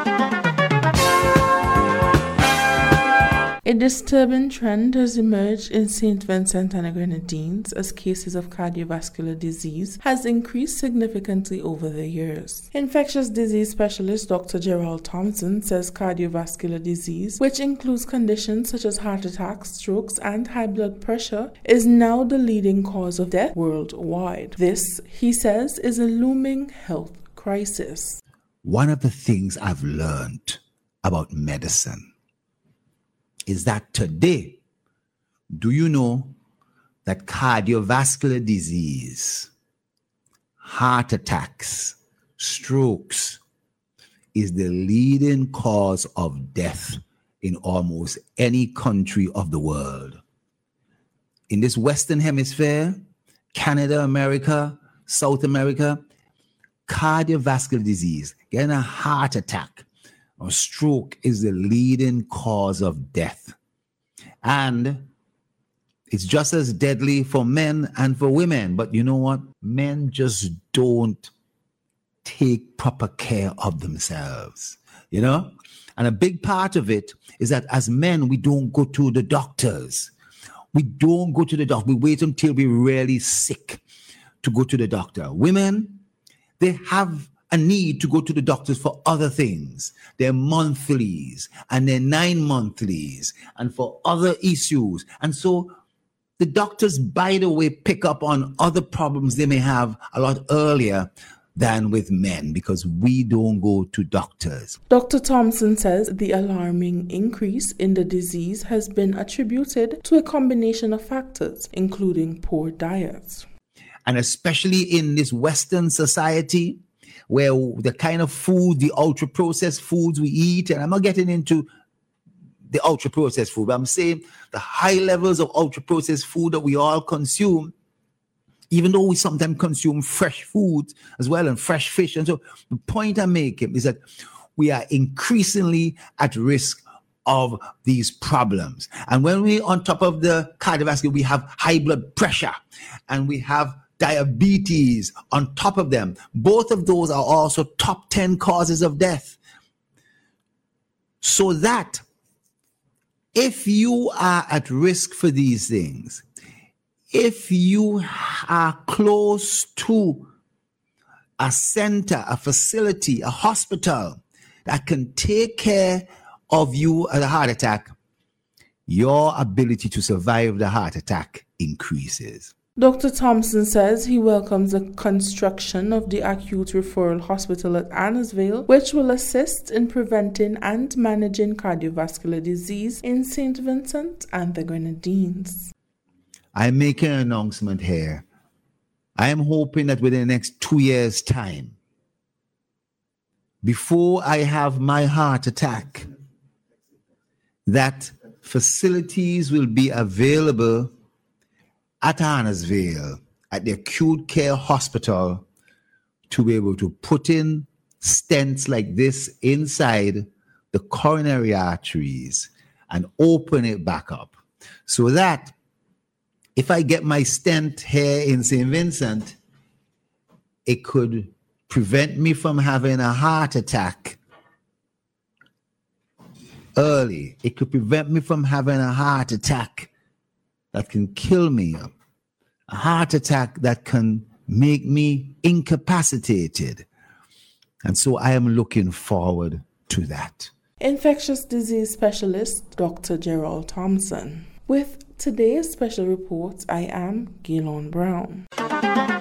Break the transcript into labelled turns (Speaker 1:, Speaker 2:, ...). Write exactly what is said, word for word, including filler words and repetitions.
Speaker 1: A disturbing trend has emerged in Saint Vincent and the Grenadines as cases of cardiovascular disease has increased significantly over the years. Infectious disease specialist Doctor Gerald Thompson says cardiovascular disease, which includes conditions such as heart attacks, strokes, and high blood pressure, is now the leading cause of death worldwide. This, he says, is a looming health crisis.
Speaker 2: One of the things I've learned about medicine is that today, do you know that cardiovascular disease, heart attacks, strokes is the leading cause of death in almost any country of the world? In this Western Hemisphere, Canada, America, South America, cardiovascular disease, getting a heart attack or stroke is the leading cause of death. And it's just as deadly for men and for women. But you know what? Men just don't take proper care of themselves, you know? And a big part of it is that as men, we don't go to the doctors. We don't go to the doctor. We wait until we're really sick to go to the doctor. Women, they have a need to go to the doctors for other things, their monthlies and their nine monthlies and for other issues. And so the doctors, by the way, pick up on other problems they may have a lot earlier than with men because we don't go to doctors.
Speaker 1: Doctor Thompson says the alarming increase in the disease has been attributed to a combination of factors, including poor diets.
Speaker 2: And especially in this Western society, where the kind of food, the ultra-processed foods we eat, and I'm not getting into the ultra-processed food, but I'm saying the high levels of ultra-processed food that we all consume, even though we sometimes consume fresh food as well and fresh fish. And so the point I'm making is that we are increasingly at risk of these problems. And when we, on top of the cardiovascular, we have high blood pressure and we have diabetes on top of them. Both of those are also top ten causes of death. So that if you are at risk for these things, if you are close to a center, a facility, a hospital that can take care of you at a heart attack, your ability to survive the heart attack increases.
Speaker 1: Doctor Thompson says he welcomes the construction of the acute referral hospital at Annesville, which will assist in preventing and managing cardiovascular disease in Saint Vincent and the Grenadines.
Speaker 2: I'm making an announcement here. I am hoping that within the next two years' time, before I have my heart attack, that facilities will be available at Annesville, at the acute care hospital, to be able to put in stents like this inside the coronary arteries and open it back up. So that if I get my stent here in Saint Vincent, it could prevent me from having a heart attack early. It could prevent me from having a heart attack that can kill me, a heart attack that can make me incapacitated. And so I am looking forward to that.
Speaker 1: Infectious disease specialist Doctor Gerald Thompson. With today's special report, I am Gaylon Brown.